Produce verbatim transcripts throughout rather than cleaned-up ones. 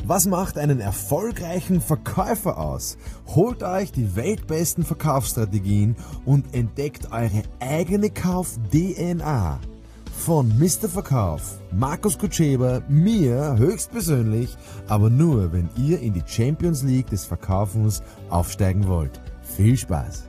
Was macht einen erfolgreichen Verkäufer aus? Holt euch die weltbesten Verkaufsstrategien und entdeckt eure eigene Kauf-D N A. Von Mister Verkauf, Markus Kutscheber, mir höchstpersönlich, aber nur, wenn ihr in die Champions League des Verkaufens aufsteigen wollt. Viel Spaß!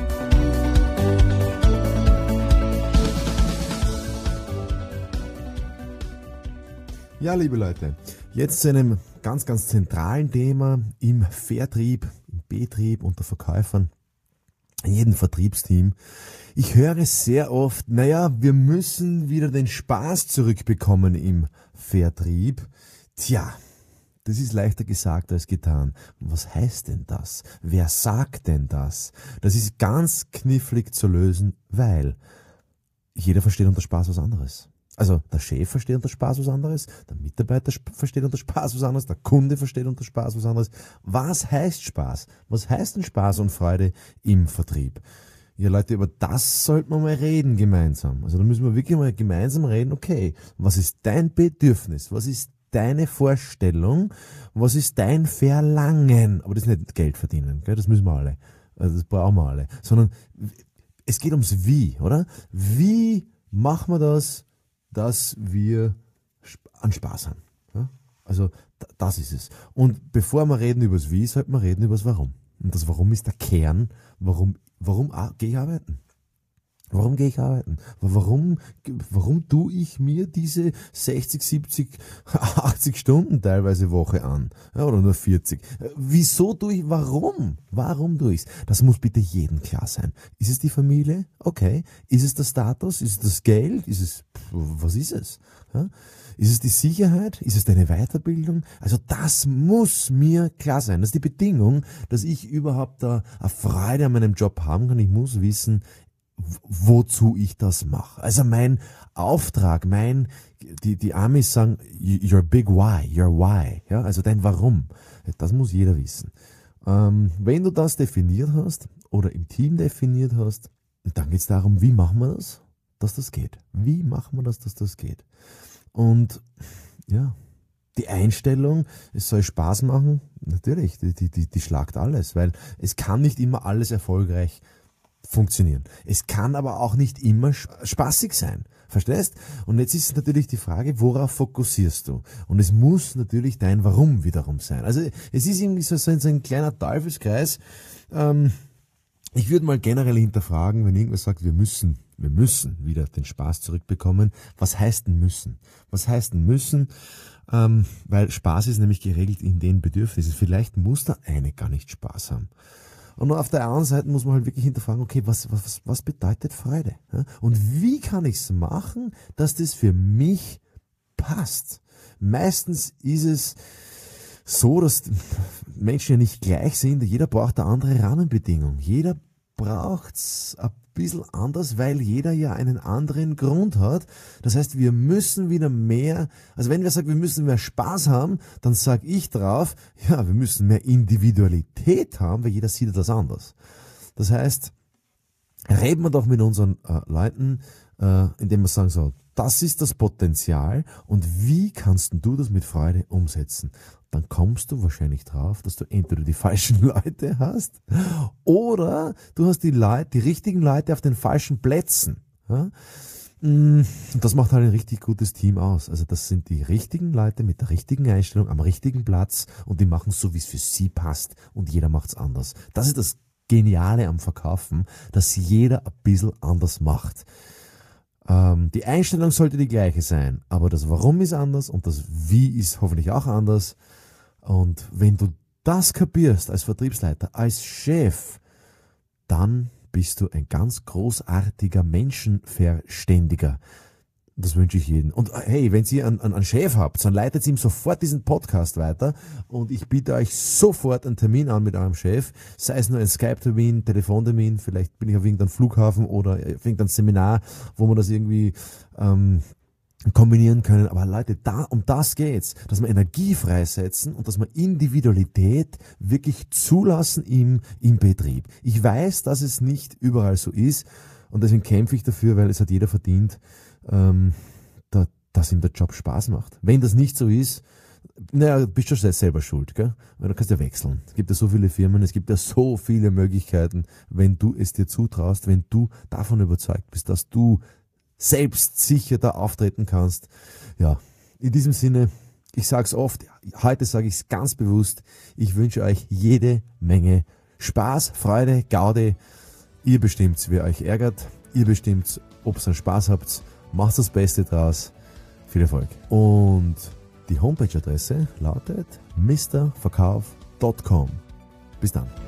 Ja, liebe Leute, jetzt zu einem ganz, ganz zentralen Thema im Vertrieb, im Betrieb unter Verkäufern, in jedem Vertriebsteam. Ich höre sehr oft, naja, wir müssen wieder den Spaß zurückbekommen im Vertrieb. Tja, das ist leichter gesagt als getan. Was heißt denn das? Wer sagt denn das? Das ist ganz knifflig zu lösen, weil jeder versteht unter Spaß was anderes. Also der Chef versteht unter Spaß was anderes, der Mitarbeiter versteht unter Spaß was anderes, der Kunde versteht unter Spaß was anderes. Was heißt Spaß? Was heißt denn Spaß und Freude im Vertrieb? Ja Leute, über das sollten wir mal reden gemeinsam. Also da müssen wir wirklich mal gemeinsam reden, okay, was ist dein Bedürfnis? Was ist deine Vorstellung? Was ist dein Verlangen? Aber das ist nicht Geld verdienen, gell? Das müssen wir alle. Also das brauchen wir alle. Sondern es geht ums Wie, oder? Wie machen wir das, dass wir an Spaß haben. Ja? Also das ist es. Und bevor wir reden über das Wie, sollten wir reden über das Warum. Und das Warum ist der Kern. Warum, warum gehe ich arbeiten? Warum gehe ich arbeiten? Warum, warum tue ich mir diese sechzig, siebzig, achtzig Stunden teilweise Woche an? Ja, oder nur vierzig. Wieso tue ich, warum? Warum tue ich es? Das muss bitte jedem klar sein. Ist es die Familie? Okay. Ist es der Status? Ist es das Geld? Ist es, was ist es? Ja? Ist es die Sicherheit? Ist es deine Weiterbildung? Also das muss mir klar sein. Das ist die Bedingung, dass ich überhaupt da eine Freude an meinem Job haben kann. Ich muss wissen, wozu ich das mache. Also mein Auftrag, mein, die, die Amis sagen, your big why, your why, ja, also dein Warum. Das muss jeder wissen. Ähm, wenn du das definiert hast oder im Team definiert hast, dann geht es darum, wie machen wir das, dass das geht. Wie machen wir das, dass das geht? Und ja, die Einstellung, es soll Spaß machen, natürlich, die, die, die, die schlagt alles, weil es kann nicht immer alles erfolgreich funktionieren. Es kann aber auch nicht immer spaßig sein. Verstehst? Und jetzt ist natürlich die Frage, worauf fokussierst du? Und es muss natürlich dein Warum wiederum sein. Also es ist irgendwie so, so ein kleiner Teufelskreis. Ähm, ich würde mal generell hinterfragen, wenn irgendwer sagt, wir müssen, wir müssen wieder den Spaß zurückbekommen. Was heißt denn müssen? Was heißt denn müssen? Ähm, weil Spaß ist nämlich geregelt in den Bedürfnissen. Vielleicht muss der eine gar nicht Spaß haben. Und auf der anderen Seite muss man halt wirklich hinterfragen, okay, was, was, was bedeutet Freude? Und wie kann ich es machen, dass das für mich passt? Meistens ist es so, dass Menschen ja nicht gleich sind. Jeder braucht eine andere Rahmenbedingung. Jeder braucht es ein bisschen anders, weil jeder ja einen anderen Grund hat. Das heißt, wir müssen wieder mehr, also wenn wir sagen, wir müssen mehr Spaß haben, dann sage ich drauf, ja, wir müssen mehr Individualität haben, weil jeder sieht das anders. Das heißt, reden wir doch mit unseren äh, Leuten, äh, indem wir sagen so, das ist das Potenzial und wie kannst du das mit Freude umsetzen? Dann kommst du wahrscheinlich drauf, dass du entweder die falschen Leute hast oder du hast die Leute, die richtigen Leute auf den falschen Plätzen. Ja? Und das macht halt ein richtig gutes Team aus. Also das sind die richtigen Leute mit der richtigen Einstellung am richtigen Platz und die machen es so, wie es für sie passt und jeder macht es anders. Das ist das Geniale am Verkaufen, dass jeder ein bisschen anders macht. Ähm, die Einstellung sollte die gleiche sein, aber das Warum ist anders und das Wie ist hoffentlich auch anders. Und wenn du das kapierst als Vertriebsleiter, als Chef, dann bist du ein ganz großartiger Menschenverständiger. Das wünsche ich jedem. Und hey, wenn ihr einen, einen Chef habt, dann leitet ihm sofort diesen Podcast weiter und ich biete euch sofort einen Termin an mit eurem Chef, sei es nur ein Skype-Termin, Telefontermin, vielleicht bin ich auf irgendeinem Flughafen oder auf irgendeinem Seminar, wo man das irgendwie ähm, kombinieren können. Aber Leute, da, um das geht's, dass wir Energie freisetzen und dass wir Individualität wirklich zulassen im, im Betrieb. Ich weiß, dass es nicht überall so ist und deswegen kämpfe ich dafür, weil es hat jeder verdient, ähm, da, dass ihm der Job Spaß macht. Wenn das nicht so ist, naja, bist du schon selber schuld, gell? Weil du kannst ja wechseln. Es gibt ja so viele Firmen, es gibt ja so viele Möglichkeiten, wenn du es dir zutraust, wenn du davon überzeugt bist, dass du selbstsicher da auftreten kannst. Ja, in diesem Sinne, ich sage es oft, heute sage ich es ganz bewusst, ich wünsche euch jede Menge Spaß, Freude, Gaude. Ihr bestimmt, wer euch ärgert, ihr bestimmt, ob ihr Spaß habt, macht das Beste draus. Viel Erfolg. Und die Homepage-Adresse lautet mister verkauf punkt com. Bis dann.